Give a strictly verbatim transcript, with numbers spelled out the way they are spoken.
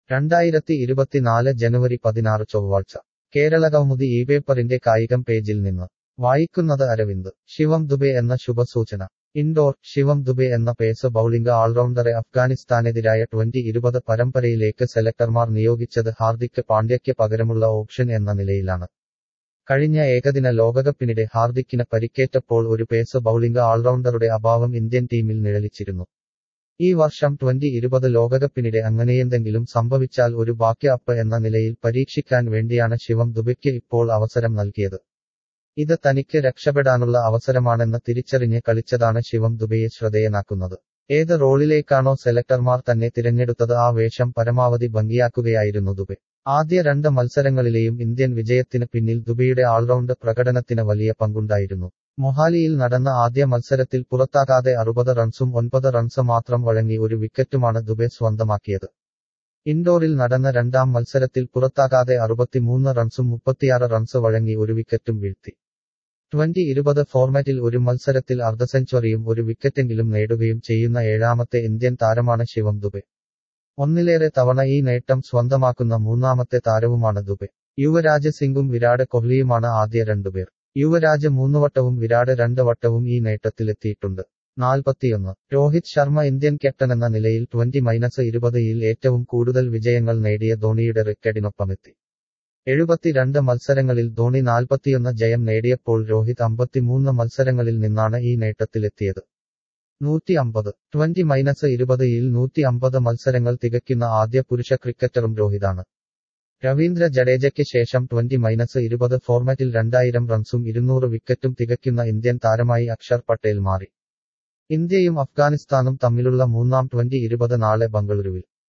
രണ്ടായിരത്തി ഇരുപത്തിനാല് ജനുവരി പതിനാറ് ചൊവ്വാഴ്ച കേരളകൗമുദി ഈ പേപ്പറിന്റെ കായികം പേജിൽ നിന്ന് വായിക്കുന്നത് അരവിന്ദ് ശിവം ദുബെ എന്ന ശുഭസൂചന ഇൻഡോർ ശിവം ദുബെ എന്ന പേസ് ബൌളിംഗ് ഓൾറൗണ്ടറെ അഫ്ഗാനിസ്ഥാനെതിരായ ട്വന്റി ഇരുപത് പരമ്പരയിലേക്ക് സെലക്ടർമാർ നിയോഗിച്ചത് ഹാർദിക് പാണ്ഡ്യയ്ക്ക് പകരമുള്ള ഓപ്ഷൻ എന്ന നിലയിലാണ് കഴിഞ്ഞ ഏകദിന ലോകകപ്പിനിടെ ഹാർദിക്കിന് പരിക്കേറ്റപ്പോൾ ഒരു പേസ് ബൌളിംഗ് ഓൾറൗണ്ടറുടെ അഭാവം ഇന്ത്യൻ ടീമിൽ നിഴലിച്ചിരുന്നു ഈ വർഷം ട്വന്റി ഇരുപത് ലോകകപ്പിനിടെ അങ്ങനെയെന്തെങ്കിലും സംഭവിച്ചാൽ ഒരു ബാക്ക്അപ്പ് എന്ന നിലയിൽ പരീക്ഷിക്കാൻ വേണ്ടിയാണ് ശിവം ദുബെയ്ക്ക് ഇപ്പോൾ അവസരം നൽകിയത് ഇത് തനിക്ക് രക്ഷപ്പെടാനുള്ള അവസരമാണെന്ന് തിരിച്ചറിഞ്ഞ് കളിച്ചതാണ് ശിവം ദുബെയെ ശ്രദ്ധേയനാക്കുന്നത് ഏത് റോളിലേക്കാണോ സെലക്ടർമാർ തന്നെ തിരഞ്ഞെടുത്തത് ആ വേഷം പരമാവധി ഭംഗിയാക്കുകയായിരുന്നു ദുബെ ആദ്യ രണ്ട് മത്സരങ്ങളിലെയും ഇന്ത്യൻ വിജയത്തിന് പിന്നിൽ ദുബെയുടെ ഓൾറൗണ്ട് പ്രകടനത്തിന് വലിയ പങ്കുണ്ടായിരുന്നു മൊഹാലിയിൽ നടന്ന ആദ്യ മത്സരത്തിൽ പുറത്താകാതെ അറുപത് റൺസും ഒൻപത് റൺസ് മാത്രം വഴങ്ങി ഒരു വിക്കറ്റുമാണ് ദുബെ സ്വന്തമാക്കിയത് ഇൻഡോറിൽ നടന്ന രണ്ടാം മത്സരത്തിൽ പുറത്താകാതെ അറുപത്തിമൂന്ന് റൺസും മുപ്പത്തിയാറ് റൺസ് വഴങ്ങി ഒരു വിക്കറ്റും വീഴ്ത്തി ട്വന്റി ഇരുപത് ഫോർമാറ്റിൽ ഒരു മത്സരത്തിൽ അർദ്ധ സെഞ്ചുറിയും ഒരു വിക്കറ്റെങ്കിലും നേടുകയും ചെയ്യുന്ന ഏഴാമത്തെ ഇന്ത്യൻ താരമാണ് ശിവം ദുബെ ഒന്നിലേറെ തവണ ഈ നേട്ടം സ്വന്തമാക്കുന്ന മൂന്നാമത്തെ താരവുമാണ് ദുബെ യുവരാജ് സിംഗും വിരാട് കോഹ്ലിയുമാണ് ആദ്യ രണ്ടുപേർ യുവരാജ് മൂന്നുവട്ടവും വിരാട് രണ്ട് വട്ടവും ഈ നേട്ടത്തിലെത്തിയിട്ടുണ്ട് നാൽപ്പത്തിയൊന്ന് രോഹിത് ശർമ്മ ഇന്ത്യൻ ക്യാപ്റ്റനെന്ന നിലയിൽ ട്വന്റി മൈനസ് ഇരുപതിൽ ഏറ്റവും കൂടുതൽ വിജയങ്ങൾ നേടിയ ധോണിയുടെ റെക്കോർഡിനൊപ്പമെത്തി എഴുപത്തിരണ്ട് മത്സരങ്ങളിൽ ധോണി നാൽപ്പത്തിയൊന്ന് ജയം നേടിയപ്പോൾ രോഹിത് അമ്പത്തിമൂന്ന് മത്സരങ്ങളിൽ നിന്നാണ് ഈ നേട്ടത്തിലെത്തിയത് നൂറ്റി അമ്പത് ട്വന്റി മൈനസ് ഇരുപതിൽ നൂറ്റി അമ്പത് മത്സരങ്ങൾ തികയ്ക്കുന്ന ആദ്യ പുരുഷ ക്രിക്കറ്ററും രോഹിതാണ് രവീന്ദ്ര ജഡേജയ്ക്ക് ശേഷം ട്വന്റി മൈനസ് ഇരുപത് ഫോർമാറ്റിൽ രണ്ടായിരം റൺസും ഇരുന്നൂറ് വിക്കറ്റും തികയ്ക്കുന്ന ഇന്ത്യൻ താരമായി അക്ഷർ പട്ടേൽ മാറി ഇന്ത്യയും അഫ്ഗാനിസ്ഥാനും തമ്മിലുള്ള മൂന്നാം ട്വന്റി ഇരുപത് നാളെ ബംഗളൂരുവിൽ